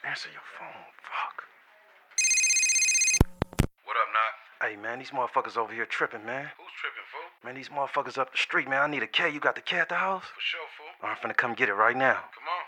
Answer your phone, fuck. What up, Knock? Hey, man, these motherfuckers over here tripping, man. Who's tripping, fool? Man, these motherfuckers up the street, man. I need a K. You got the K at the house? For sure, fool. I'm finna come get it right now. Come on.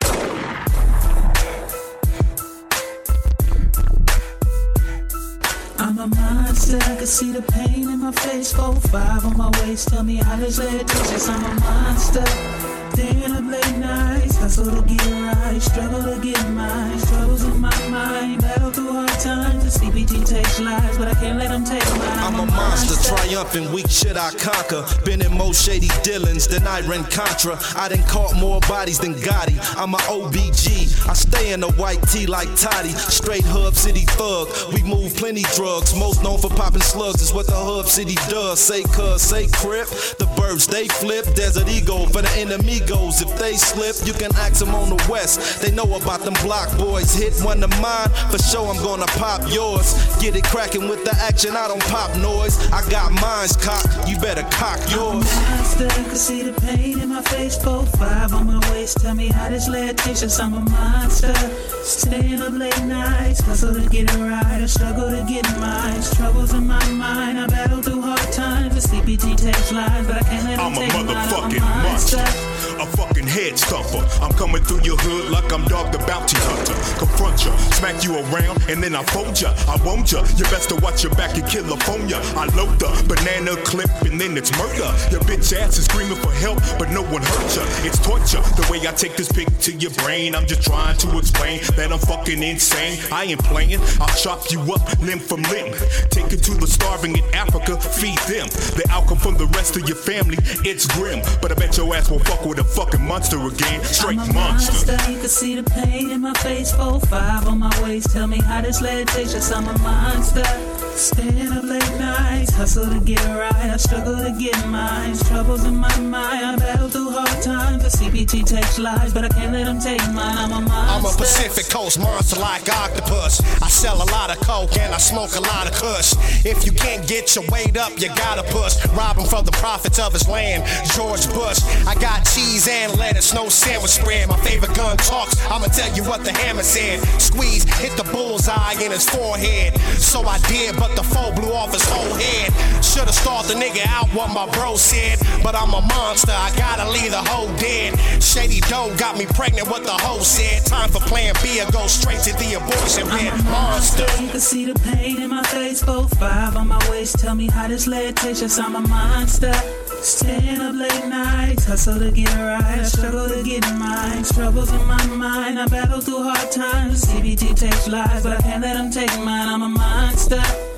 I'm a monster, I can see the pain in my face. 4-5 on my waist, tell me how this led to this. I'm a monster, staying up late nights, hustle to get right, struggle to get mine. Struggles in my mind, battle through hard times. The CPT takes lives, but I can't let them take mine. I'm a monster, triumphant, weak shit I conquer. Been in more shady dealings than I ran Contra. I done caught more bodies than Gotti. I'm a OBG, I stay in a white tee like Toddy. Straight Hub City thug, we move plenty drugs. Most known for popping slugs is what the Hub City does. Say cuz, say crip, the birds they flip. Desert Eagle for the enemigos. If they slip, you can ask them on the west. They know about them block boys. Hit one of mine, for sure I'm gonna pop yours. Get it cracking with the action, I don't pop noise. I got mines cocked, you better cock yours. I'm a monster, can see the pain in my face. 4-5 on my waist, tell me how this led to this. I'm a monster, staying up late nights, hustle to get it right, I struggle to get mine. Troubles in my mind, I battle through hard times. The CPT takes lives, but I can't let them take mine. I'm a motherfucking monster, a fucking head stumper. I'm coming through your hood like I'm Dog the Bounty Hunter. Confront ya, smack you around, and then I fold ya. I won't ya, you best to watch your back and California. I load the banana clip and then it's murder. Your bitch ass is screaming for help, but no one hurt ya. It's torture, the way I take this pic to your brain. I'm just trying to explain that I'm fucking insane. I ain't playing, I'll chop you up limb from limb. Take it to the starving in Africa, feed them. The outcome from the rest of your family, it's grim. But I bet your ass won't fuck with a fucking monster again. Straight I'm a monster. You can see the pain in my face. 4-5 on my waist, tell me how this led to this. I'm a monster, staying up late nights, hustle to get right, I struggle to get mine. Troubles in my mind, I battle through hard times. The CPT takes lives, but I can't let them take mine. I'm a monster. I'm a Pacific Coast monster like octopus. I sell a lot of coke and I smoke a lot of kush. If you can't get your weight up, you gotta push. Robbing from the profits of his land, George Bush. I got cheese and lettuce, no sandwich spread. My favorite gun talks, I'ma tell you what the hammer said. Squeeze, hit the bullseye in his forehead. So I did, but the foe blew off his whole head. Should've stalled the nigga out what my bro said. But I'm a monster, I gotta leave the hoe dead. Shady dough got me pregnant what the hoe said. Time for plan B, I go straight to the abortion bed. Monster. You can see the pain in my face. 4-5 on my waist, tell me how this led to this. I'm a monster, staying up late nights, hustle to get right, I struggle to get mine. Troubles in my mind, I battle through hard times. CBT takes lives, but I can't let them take mine. I'm a monster.